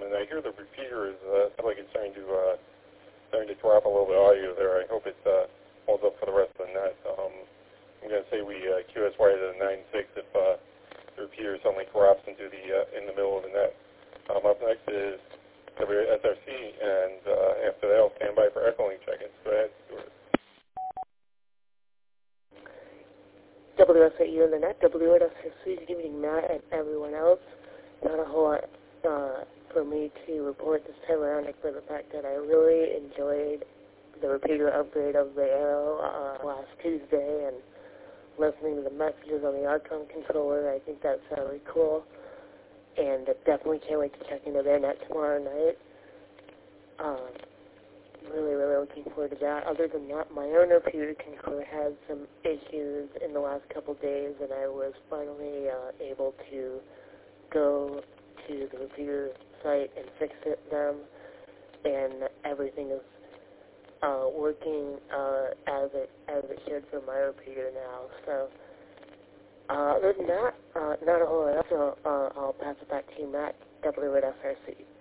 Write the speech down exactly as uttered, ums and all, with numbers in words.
Um, and I hear the repeater is uh, sounds like it's starting to uh, starting to drop a little bit of audio there. I hope it uh, holds up for the rest of the net. Um, I'm going to say we uh, Q S Y to the nine six if uh, the repeater suddenly corrupts into the uh, in the middle of the net. Um, up next is W S R C, and uh, after that, I'll stand by for echoing check-ins. Go ahead, Stuart. W S A U in the net, W S R C, good evening, Matt and everyone else. Not a whole lot uh, for me to report this time around, except for the fact that I really enjoyed the repeater upgrade of the Arrow uh, last Tuesday, and listening to the messages on the Archon controller. I think that's really cool, and I definitely can't wait to check into their net tomorrow night. Um, really, really looking forward to that. Other than that, my own repeater controller had some issues in the last couple days, and I was finally uh, able to go to the repeater site and fix it them, and everything is uh, working uh, as it as it should for my repeater now. So, uh, other than that, uh, not a whole lot else. So, uh, I'll pass it back to you, Matt, W S R C.